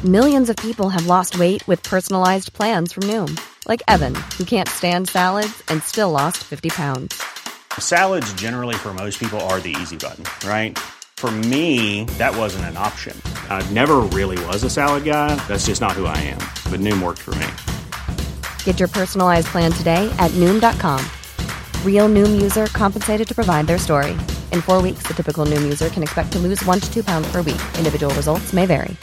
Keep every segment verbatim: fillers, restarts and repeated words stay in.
Millions of people have lost weight with personalized plans from Noom. Like Evan, who can't stand salads and still lost fifty pounds. Salads generally for most people are the easy button, right? For me, that wasn't an option. I never really was a salad guy. That's just not who I am. But Noom worked for me. Get your personalized plan today at Noom dot com. Real Noom user compensated to provide their story. In four weeks, the typical Noom user can expect to lose one to two pounds per week. Individual results may vary.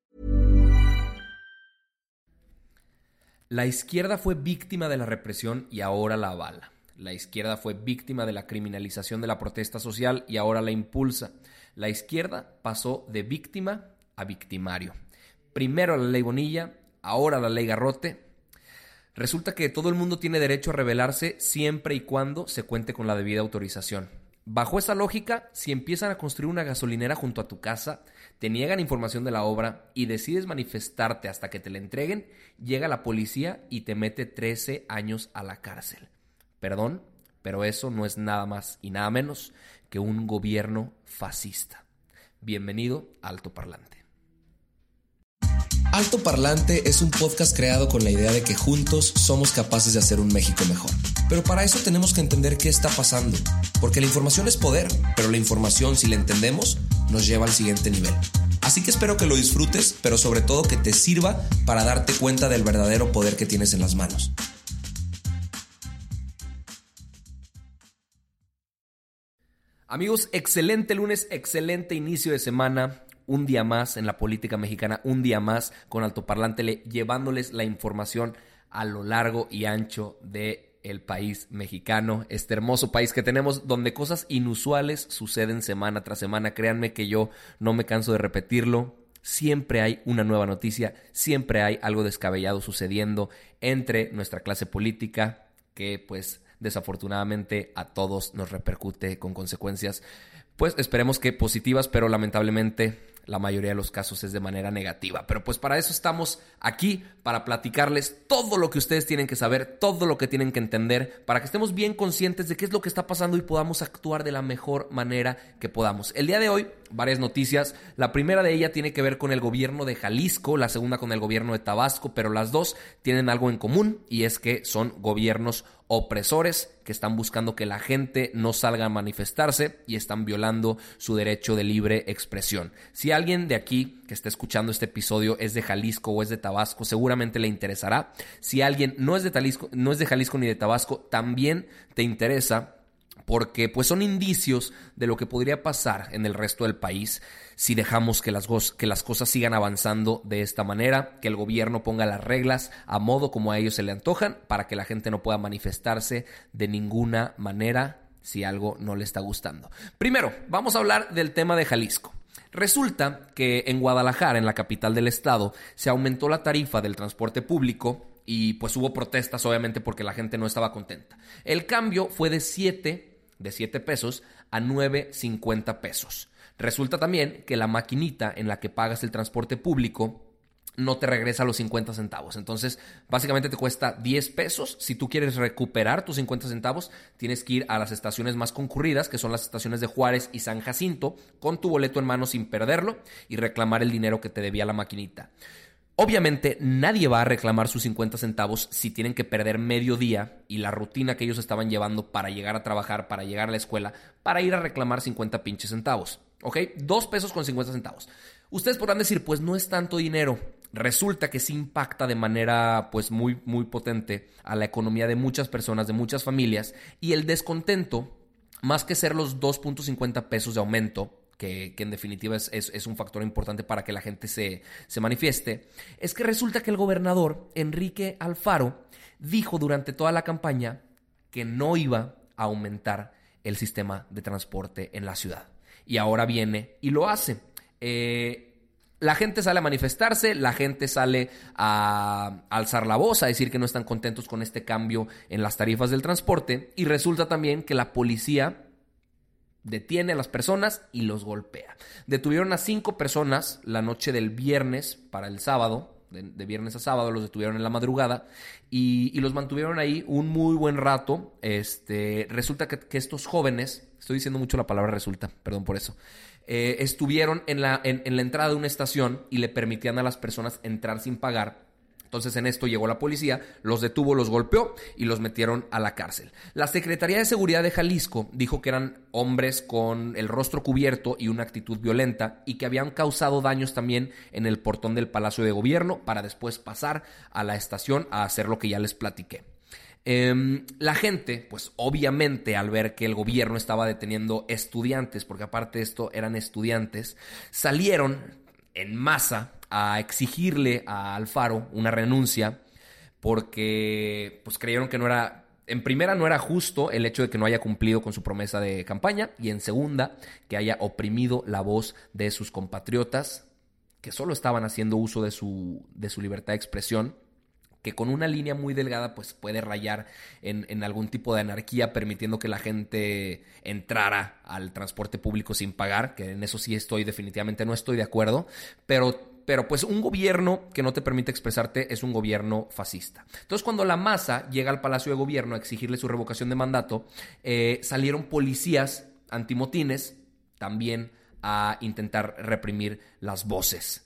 La izquierda fue víctima de la represión y ahora la avala. La izquierda fue víctima de la criminalización de la protesta social y ahora la impulsa. La izquierda pasó de víctima a victimario. Primero la ley Bonilla, ahora la ley Garrote. Resulta que todo el mundo tiene derecho a rebelarse siempre y cuando se cuente con la debida autorización. Bajo esa lógica, si empiezan a construir una gasolinera junto a tu casa, te niegan información de la obra y decides manifestarte hasta que te la entreguen, llega la policía y te mete trece años a la cárcel. Perdón, pero eso no es nada más y nada menos que un gobierno fascista. Bienvenido a Alto Parlante. Alto Parlante es un podcast creado con la idea de que juntos somos capaces de hacer un México mejor. Pero para eso tenemos que entender qué está pasando, porque la información es poder, pero la información, si la entendemos, nos lleva al siguiente nivel. Así que espero que lo disfrutes, pero sobre todo que te sirva para darte cuenta del verdadero poder que tienes en las manos. Amigos, excelente lunes, excelente inicio de semana. Un día más en la política mexicana, un día más con Altoparlante, llevándoles la información a lo largo y ancho del país mexicano, este hermoso país que tenemos, donde cosas inusuales suceden semana tras semana. Créanme que yo no me canso de repetirlo. Siempre hay una nueva noticia, siempre hay algo descabellado sucediendo entre nuestra clase política que, pues, desafortunadamente a todos nos repercute con consecuencias, pues esperemos que positivas, pero lamentablemente la mayoría de los casos es de manera negativa. Pero pues para eso estamos aquí, para platicarles todo lo que ustedes tienen que saber, todo lo que tienen que entender, para que estemos bien conscientes de qué es lo que está pasando y podamos actuar de la mejor manera que podamos. El día de hoy, varias noticias. La primera de ellas tiene que ver con el gobierno de Jalisco, la segunda con el gobierno de Tabasco, pero las dos tienen algo en común y es que son gobiernos opresores que están buscando que la gente no salga a manifestarse y están violando su derecho de libre expresión. Si alguien de aquí que está escuchando este episodio es de Jalisco o es de Tabasco, seguramente le interesará. Si alguien no es de Jalisco, no es de Jalisco ni de Tabasco, también te interesa, porque pues son indicios de lo que podría pasar en el resto del país si dejamos que las, go- que las cosas sigan avanzando de esta manera, que el gobierno ponga las reglas a modo como a ellos se le antojan, para que la gente no pueda manifestarse de ninguna manera si algo no le está gustando. Primero, vamos a hablar del tema de Jalisco. Resulta que en Guadalajara, en la capital del estado, se aumentó la tarifa del transporte público y pues hubo protestas, obviamente, porque la gente no estaba contenta. El cambio fue de siete de siete pesos a nueve cincuenta pesos. Resulta también que la maquinita en la que pagas el transporte público no te regresa los cincuenta centavos. Entonces, básicamente te cuesta diez pesos. Si tú quieres recuperar tus cincuenta centavos, tienes que ir a las estaciones más concurridas, que son las estaciones de Juárez y San Jacinto, con tu boleto en mano sin perderlo y reclamar el dinero que te debía la maquinita. Obviamente nadie va a reclamar sus cincuenta centavos si tienen que perder medio día y la rutina que ellos estaban llevando para llegar a trabajar, para llegar a la escuela, para ir a reclamar cincuenta pinches centavos. ¿Ok? Dos pesos con cincuenta centavos. Ustedes podrán decir, pues no es tanto dinero. Resulta que sí impacta de manera pues muy, muy potente a la economía de muchas personas, de muchas familias, y el descontento, más que ser los dos punto cincuenta pesos de aumento, Que, que en definitiva es, es, es un factor importante para que la gente se, se manifieste, es que resulta que el gobernador Enrique Alfaro dijo durante toda la campaña que no iba a aumentar el sistema de transporte en la ciudad. Y ahora viene y lo hace. Eh, la gente sale a manifestarse, la gente sale a, a alzar la voz, a decir que no están contentos con este cambio en las tarifas del transporte, y resulta también que la policía detiene a las personas y los golpea. Detuvieron a cinco personas la noche del viernes para el sábado, de, de viernes a sábado, los detuvieron en la madrugada y, y los mantuvieron ahí un muy buen rato. Este, resulta que, que estos jóvenes, estoy diciendo mucho la palabra resulta, perdón por eso, eh, estuvieron en la, en, en la entrada de una estación y le permitían a las personas entrar sin pagar. Entonces en esto llegó la policía, los detuvo, los golpeó y los metieron a la cárcel. La Secretaría de Seguridad de Jalisco dijo que eran hombres con el rostro cubierto y una actitud violenta y que habían causado daños también en el portón del Palacio de Gobierno para después pasar a la estación a hacer lo que ya les platiqué. Eh, la gente, pues obviamente al ver que el gobierno estaba deteniendo estudiantes, porque aparte de esto eran estudiantes, salieron en masa a exigirle a Alfaro una renuncia porque pues creyeron que no era, en primera no era justo el hecho de que no haya cumplido con su promesa de campaña y en segunda que haya oprimido la voz de sus compatriotas que solo estaban haciendo uso de su, de su libertad de expresión, que con una línea muy delgada pues puede rayar en, en algún tipo de anarquía, permitiendo que la gente entrara al transporte público sin pagar, que en eso sí estoy, definitivamente no estoy de acuerdo, pero, pero pues un gobierno que no te permite expresarte es un gobierno fascista. Entonces cuando la masa llega al Palacio de Gobierno a exigirle su revocación de mandato, eh, salieron policías antimotines también a intentar reprimir las voces.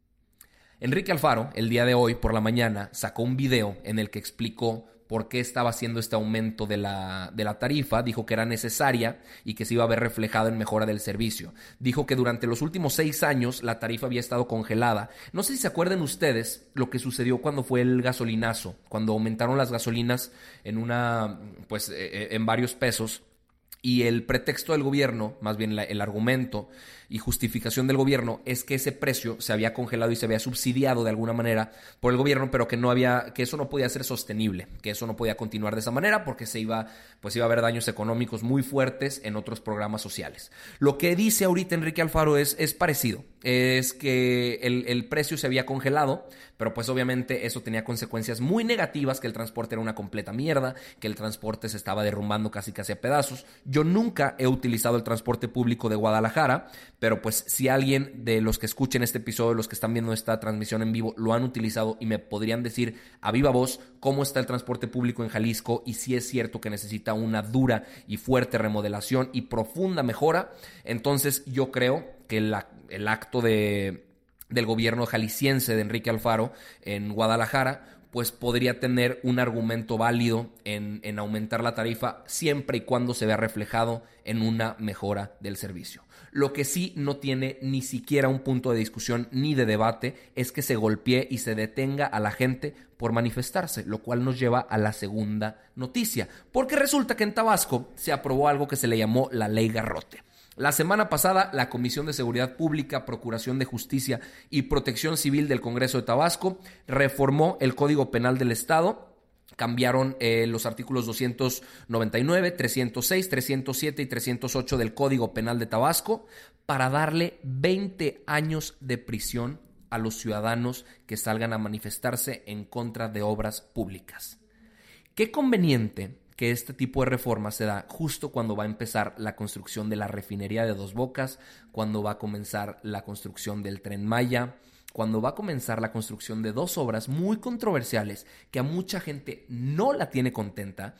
Enrique Alfaro, el día de hoy por la mañana, sacó un video en el que explicó por qué estaba haciendo este aumento de la, de la tarifa. Dijo que era necesaria y que se iba a ver reflejado en mejora del servicio. Dijo que durante los últimos seis años la tarifa había estado congelada. No sé si se acuerdan ustedes lo que sucedió cuando fue el gasolinazo, cuando aumentaron las gasolinas en una, pues, eh, en varios pesos. Y el pretexto del gobierno, más bien la, el argumento y justificación del gobierno es que ese precio se había congelado y se había subsidiado de alguna manera por el gobierno, pero que no había, que eso no podía ser sostenible, que eso no podía continuar de esa manera porque se iba, pues iba a haber daños económicos muy fuertes en otros programas sociales. Lo que dice ahorita Enrique Alfaro es, es parecido, es que el, el precio se había congelado, pero pues obviamente eso tenía consecuencias muy negativas, que el transporte era una completa mierda, que el transporte se estaba derrumbando casi casi a pedazos. Yo nunca he utilizado el transporte público de Guadalajara, pero pues si alguien de los que escuchen este episodio, los que están viendo esta transmisión en vivo, lo han utilizado y me podrían decir a viva voz cómo está el transporte público en Jalisco y si es cierto que necesita una dura y fuerte remodelación y profunda mejora, entonces yo creo que la, el acto de, del gobierno jalisciense de Enrique Alfaro en Guadalajara pues podría tener un argumento válido en, en aumentar la tarifa siempre y cuando se vea reflejado en una mejora del servicio. Lo que sí no tiene ni siquiera un punto de discusión ni de debate es que se golpee y se detenga a la gente por manifestarse, lo cual nos lleva a la segunda noticia, porque resulta que en Tabasco se aprobó algo que se le llamó la Ley Garrote. La semana pasada, la Comisión de Seguridad Pública, Procuración de Justicia y Protección Civil del Congreso de Tabasco reformó el Código Penal del Estado. Cambiaron eh, los artículos doscientos noventa y nueve, trescientos seis, trescientos siete y trescientos ocho del Código Penal de Tabasco para darle veinte años de prisión a los ciudadanos que salgan a manifestarse en contra de obras públicas. Qué conveniente que este tipo de reforma se da justo cuando va a empezar la construcción de la refinería de Dos Bocas, cuando va a comenzar la construcción del Tren Maya, cuando va a comenzar la construcción de dos obras muy controversiales que a mucha gente no la tiene contenta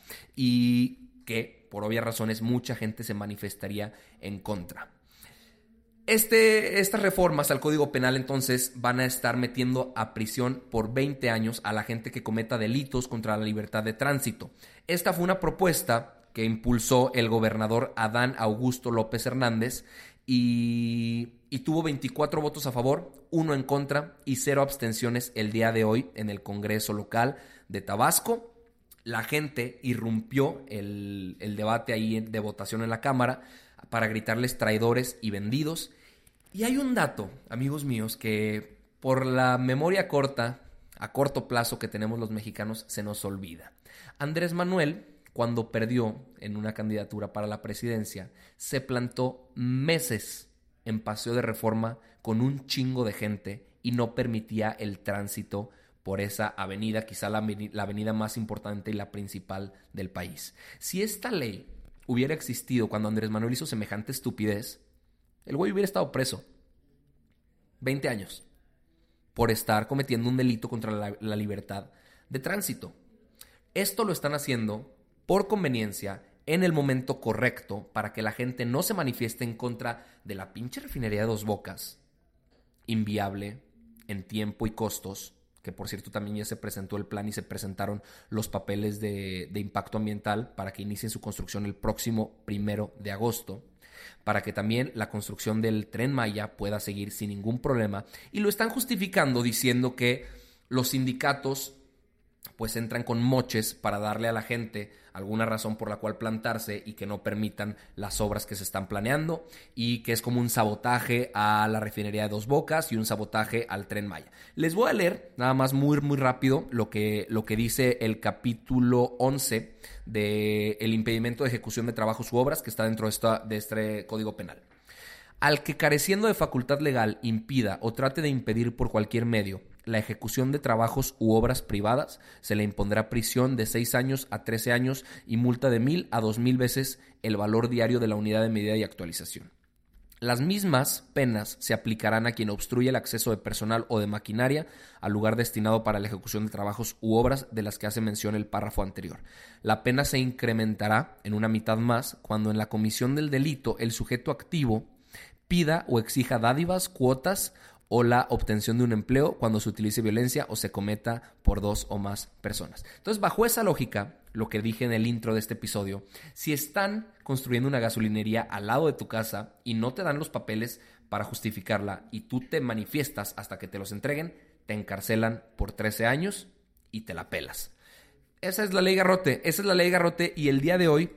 y que, por obvias razones, mucha gente se manifestaría en contra. Este, estas reformas al Código Penal entonces van a estar metiendo a prisión por veinte años a la gente que cometa delitos contra la libertad de tránsito. Esta fue una propuesta que impulsó el gobernador Adán Augusto López Hernández y, y tuvo veinticuatro votos a favor, uno en contra y cero abstenciones el día de hoy en el Congreso local de Tabasco. La gente irrumpió el, el debate ahí de votación en la Cámara para gritarles traidores y vendidos. Y hay un dato, amigos míos, que por la memoria corta, a corto plazo que tenemos los mexicanos, se nos olvida. Andrés Manuel, cuando perdió en una candidatura para la presidencia, se plantó meses en Paseo de Reforma con un chingo de gente y no permitía el tránsito por esa avenida, quizá la, la avenida más importante y la principal del país. Si esta ley hubiera existido cuando Andrés Manuel hizo semejante estupidez, el güey hubiera estado preso veinte años por estar cometiendo un delito contra la, la libertad de tránsito. Esto lo están haciendo por conveniencia en el momento correcto para que la gente no se manifieste en contra de la pinche refinería de Dos Bocas, inviable en tiempo y costos, que por cierto también ya se presentó el plan y se presentaron los papeles de, de impacto ambiental para que inicien su construcción el próximo primero de agosto, para que también la construcción del Tren Maya pueda seguir sin ningún problema, y lo están justificando diciendo que los sindicatos pues entran con moches para darle a la gente alguna razón por la cual plantarse y que no permitan las obras que se están planeando, y que es como un sabotaje a la refinería de Dos Bocas y un sabotaje al Tren Maya. Les voy a leer nada más muy muy rápido lo que, lo que dice el capítulo once de el impedimento de ejecución de trabajos u obras que está dentro de, esta, de este Código Penal. Al que, careciendo de facultad legal, impida o trate de impedir por cualquier medio la ejecución de trabajos u obras privadas, se le impondrá prisión de seis años a trece años y multa de mil a dos mil veces el valor diario de la unidad de medida y actualización. Las mismas penas se aplicarán a quien obstruye el acceso de personal o de maquinaria al lugar destinado para la ejecución de trabajos u obras de las que hace mención el párrafo anterior. La pena se incrementará en una mitad más cuando en la comisión del delito el sujeto activo pida o exija dádivas, cuotas o la obtención de un empleo cuando se utilice violencia o se cometa por dos o más personas. Entonces, bajo esa lógica, lo que dije en el intro de este episodio, si están construyendo una gasolinería al lado de tu casa y no te dan los papeles para justificarla y tú te manifiestas hasta que te los entreguen, te encarcelan por trece años y te la pelas. Esa es la ley Garrote, esa es la ley Garrote, y el día de hoy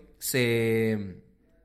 se...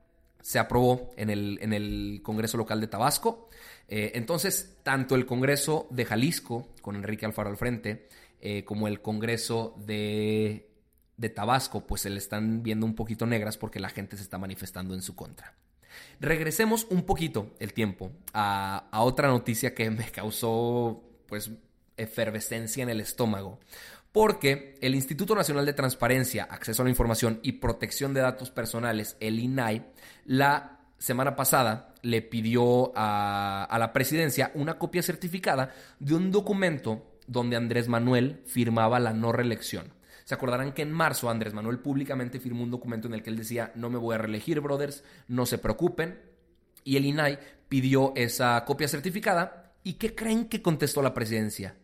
se aprobó en el, en el Congreso local de Tabasco. Eh, entonces, tanto el Congreso de Jalisco, con Enrique Alfaro al frente, eh, como el Congreso de, de Tabasco, pues se le están viendo un poquito negras porque la gente se está manifestando en su contra. Regresemos un poquito el tiempo a, a otra noticia que me causó pues efervescencia en el estómago. Porque el Instituto Nacional de Transparencia, Acceso a la Información y Protección de Datos Personales, el I N A I, la semana pasada le pidió a, a la presidencia una copia certificada de un documento donde Andrés Manuel firmaba la no reelección. Se acordarán que en marzo Andrés Manuel públicamente firmó un documento en el que él decía: no me voy a reelegir, brothers, no se preocupen. Y el I N A I pidió esa copia certificada. ¿Y qué creen que contestó la presidencia?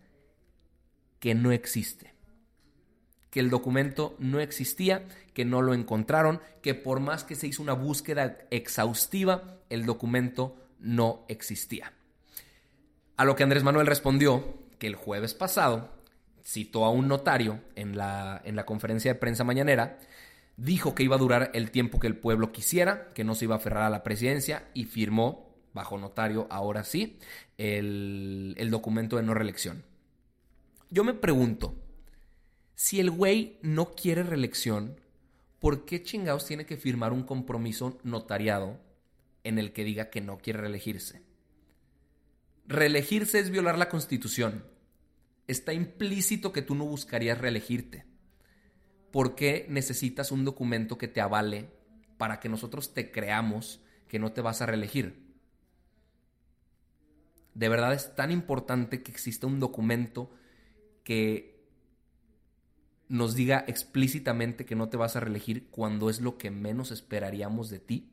Que no existe. Que el documento no existía, que no lo encontraron, que por más que se hizo una búsqueda exhaustiva, el documento no existía. A lo que Andrés Manuel respondió que el jueves pasado citó a un notario en la, en la conferencia de prensa mañanera, dijo que iba a durar el tiempo que el pueblo quisiera, que no se iba a aferrar a la presidencia, y firmó, bajo notario, ahora sí, el, el documento de no reelección. Yo me pregunto, si el güey no quiere reelección, ¿por qué chingados tiene que firmar un compromiso notariado en el que diga que no quiere reelegirse? Reelegirse es violar la Constitución. Está implícito que tú no buscarías reelegirte. ¿Por qué necesitas un documento que te avale para que nosotros te creamos que no te vas a reelegir? De verdad es tan importante que exista un documento que nos diga explícitamente que no te vas a reelegir cuando es lo que menos esperaríamos de ti.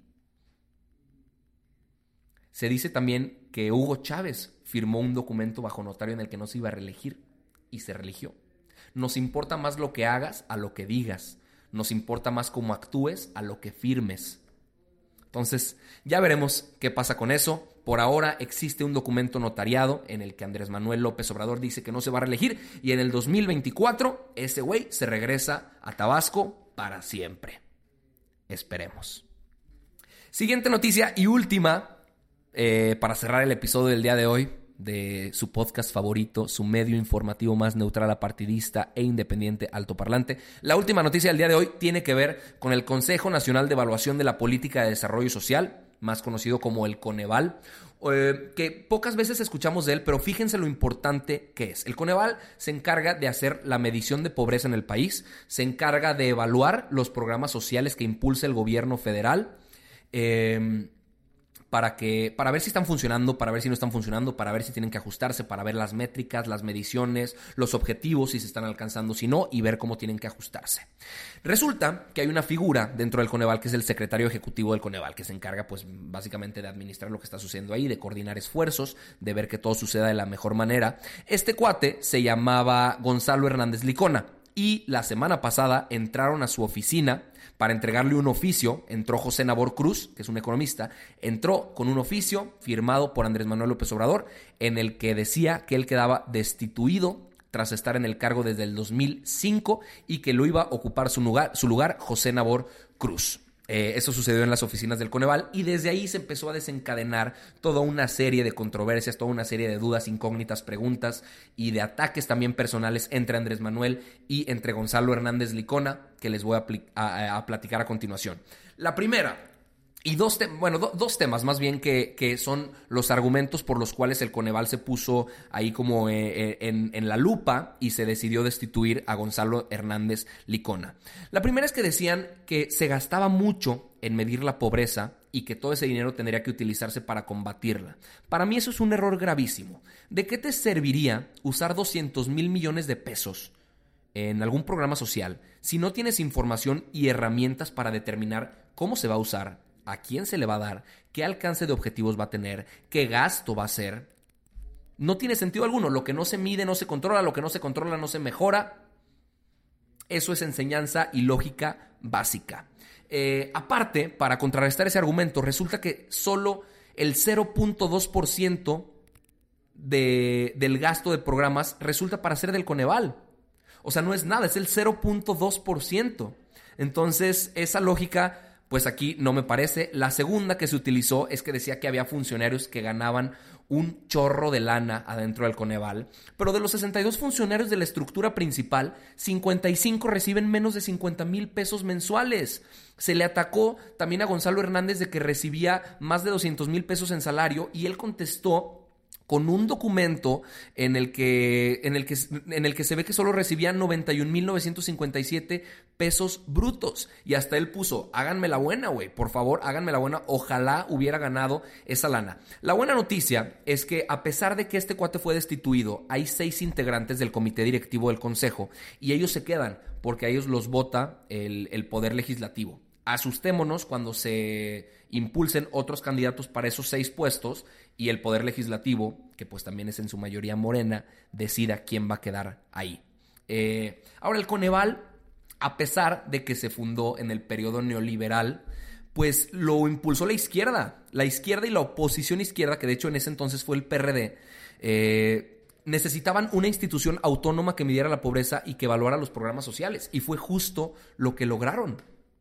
Se dice también que Hugo Chávez firmó un documento bajo notario en el que no se iba a reelegir y se reeligió. Nos importa más lo que hagas a lo que digas. Nos importa más cómo actúes a lo que firmes. Entonces, ya veremos qué pasa con eso. Por ahora existe un documento notariado en el que Andrés Manuel López Obrador dice que no se va a reelegir, y en el dos mil veinticuatro ese güey se regresa a Tabasco para siempre. Esperemos. Siguiente noticia y última eh, para cerrar el episodio del día de hoy de su podcast favorito, su medio informativo más neutral, apartidista e independiente, altoparlante. La última noticia del día de hoy tiene que ver con el Consejo Nacional de Evaluación de la Política de Desarrollo Social, más conocido como el Coneval, eh, que pocas veces escuchamos de él, pero fíjense lo importante que es. El Coneval se encarga de hacer la medición de pobreza en el país, se encarga de evaluar los programas sociales que impulsa el gobierno federal, eh, para que para ver si están funcionando, para ver si no están funcionando, para ver si tienen que ajustarse, para ver las métricas, las mediciones, los objetivos, si se están alcanzando, si no, y ver cómo tienen que ajustarse. Resulta que hay una figura dentro del Coneval que es el secretario ejecutivo del Coneval, que se encarga pues básicamente de administrar lo que está sucediendo ahí, de coordinar esfuerzos, de ver que todo suceda de la mejor manera. Este cuate se llamaba Gonzalo Hernández Licona y la semana pasada entraron a su oficina para entregarle un oficio. Entró José Nabor Cruz, que es un economista, entró con un oficio firmado por Andrés Manuel López Obrador en el que decía que él quedaba destituido tras estar en el cargo desde el dos mil cinco y que lo iba a ocupar su lugar, su lugar José Nabor Cruz. Eh, eso sucedió en las oficinas del Coneval y desde ahí se empezó a desencadenar toda una serie de controversias, toda una serie de dudas, incógnitas, preguntas y de ataques también personales entre Andrés Manuel y entre Gonzalo Hernández Licona, que les voy a, a, a platicar a continuación. La primera, y dos, te bueno, do dos temas más bien que, que son los argumentos por los cuales el Coneval se puso ahí como eh, en, en la lupa y se decidió destituir a Gonzalo Hernández Licona. La primera es que decían que se gastaba mucho en medir la pobreza y que todo ese dinero tendría que utilizarse para combatirla. Para mí eso es un error gravísimo. ¿De qué te serviría usar doscientos mil millones de pesos en algún programa social si no tienes información y herramientas para determinar cómo se va a usar, a quién se le va a dar, qué alcance de objetivos va a tener, qué gasto va a ser? No tiene sentido alguno. Lo que no se mide no se controla, lo que no se controla no se mejora. Eso es enseñanza y lógica básica. Eh, aparte, para contrarrestar ese argumento, resulta que solo el cero punto dos por ciento de, del gasto de programas resulta para ser del Coneval. O sea, no es nada, es el cero punto dos por ciento. Entonces, esa lógica, pues aquí no me parece. La segunda que se utilizó es que decía que había funcionarios que ganaban un chorro de lana adentro del Coneval, pero de los sesenta y dos funcionarios de la estructura principal, cincuenta y cinco reciben menos de cincuenta mil pesos mensuales. Se le atacó también a Gonzalo Hernández de que recibía más de doscientos mil pesos en salario y él contestó con un documento en el que, en el que, en el que se ve que solo recibían noventa y un mil novecientos cincuenta y siete pesos brutos. Y hasta él puso, háganme la buena, güey, por favor, háganme la buena. Ojalá hubiera ganado esa lana. La buena noticia es que a pesar de que este cuate fue destituido, hay seis integrantes del comité directivo del consejo y ellos se quedan porque a ellos los vota el, el poder legislativo. Asustémonos cuando se impulsen otros candidatos para esos seis puestos y el poder legislativo, que pues también es en su mayoría morena, decida quién va a quedar ahí. Eh, ahora, el Coneval, a pesar de que se fundó en el periodo neoliberal, pues lo impulsó la izquierda. La izquierda y la oposición izquierda, que de hecho en ese entonces fue el P R D, eh, necesitaban una institución autónoma que midiera la pobreza y que evaluara los programas sociales. Y fue justo lo que lograron.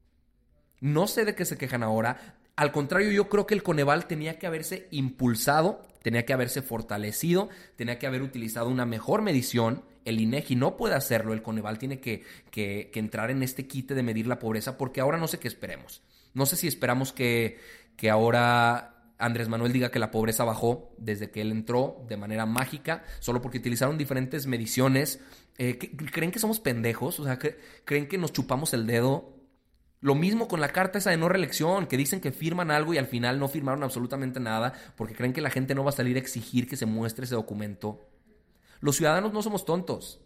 No sé de qué se quejan ahora. Al contrario, yo creo que el Coneval tenía que haberse impulsado, tenía que haberse fortalecido, tenía que haber utilizado una mejor medición. El INEGI no puede hacerlo, el Coneval tiene que, que, que entrar en este quite de medir la pobreza, porque ahora no sé qué esperemos. No sé si esperamos que, que ahora Andrés Manuel diga que la pobreza bajó desde que él entró de manera mágica, solo porque utilizaron diferentes mediciones. Eh, ¿Creen que somos pendejos? O sea, ¿creen que nos chupamos el dedo? Lo mismo con la carta esa de no reelección, que dicen que firman algo y al final no firmaron absolutamente nada porque creen que la gente no va a salir a exigir que se muestre ese documento. Los ciudadanos no somos tontos.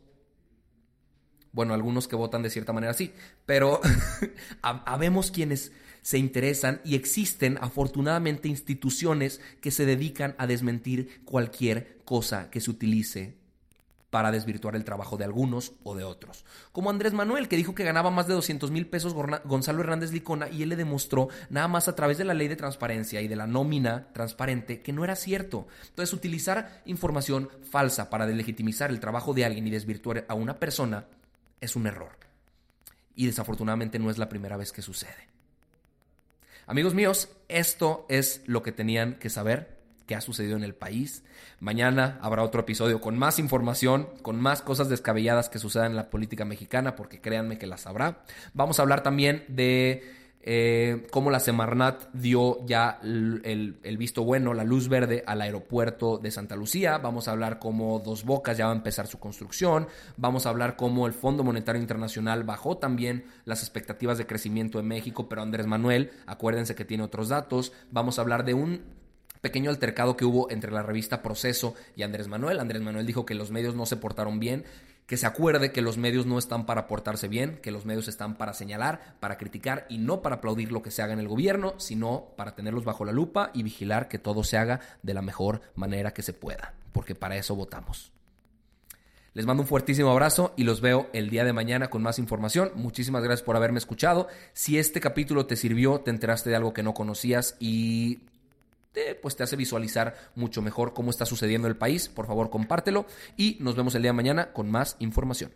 Bueno, algunos que votan de cierta manera sí, pero habemos quienes se interesan y existen afortunadamente instituciones que se dedican a desmentir cualquier cosa que se utilice para desvirtuar el trabajo de algunos o de otros. Como Andrés Manuel, que dijo que ganaba más de doscientos mil pesos Gonzalo Hernández Licona, y él le demostró nada más a través de la ley de transparencia y de la nómina transparente que no era cierto. Entonces, utilizar información falsa para delegitimizar el trabajo de alguien y desvirtuar a una persona es un error. Y desafortunadamente no es la primera vez que sucede. Amigos míos, esto es lo que tenían que saber que ha sucedido en el país. Mañana habrá otro episodio con más información, con más cosas descabelladas que sucedan en la política mexicana, porque créanme que las habrá. Vamos a hablar también de Eh, cómo la Semarnat dio ya el, el, el visto bueno, la luz verde al aeropuerto de Santa Lucía. Vamos a hablar cómo Dos Bocas ya va a empezar su construcción. Vamos a hablar cómo el Fondo Monetario Internacional bajó también las expectativas de crecimiento de México, pero Andrés Manuel, acuérdense que tiene otros datos. Vamos a hablar de un pequeño altercado que hubo entre la revista Proceso y Andrés Manuel. Andrés Manuel dijo que los medios no se portaron bien, que se acuerde que los medios no están para portarse bien, que los medios están para señalar, para criticar y no para aplaudir lo que se haga en el gobierno, sino para tenerlos bajo la lupa y vigilar que todo se haga de la mejor manera que se pueda, porque para eso votamos. Les mando un fuertísimo abrazo y los veo el día de mañana con más información. Muchísimas gracias por haberme escuchado. Si este capítulo te sirvió, te enteraste de algo que no conocías y Te, pues te hace visualizar mucho mejor cómo está sucediendo el país, por favor compártelo y nos vemos el día de mañana con más información.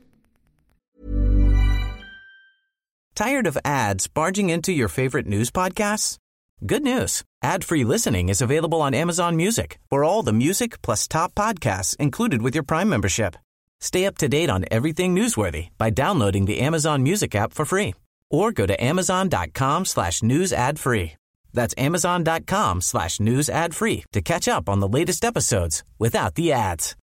Tired of ads barging into your favorite news podcasts? Good news. Ad-free listening is available on Amazon Music for all the music plus top podcasts included with your Prime membership. Stay up to date on everything newsworthy by downloading the Amazon Music app for free or go to amazon.com slash news ad free. That's amazon.com slash news ad free to catch up on the latest episodes without the ads.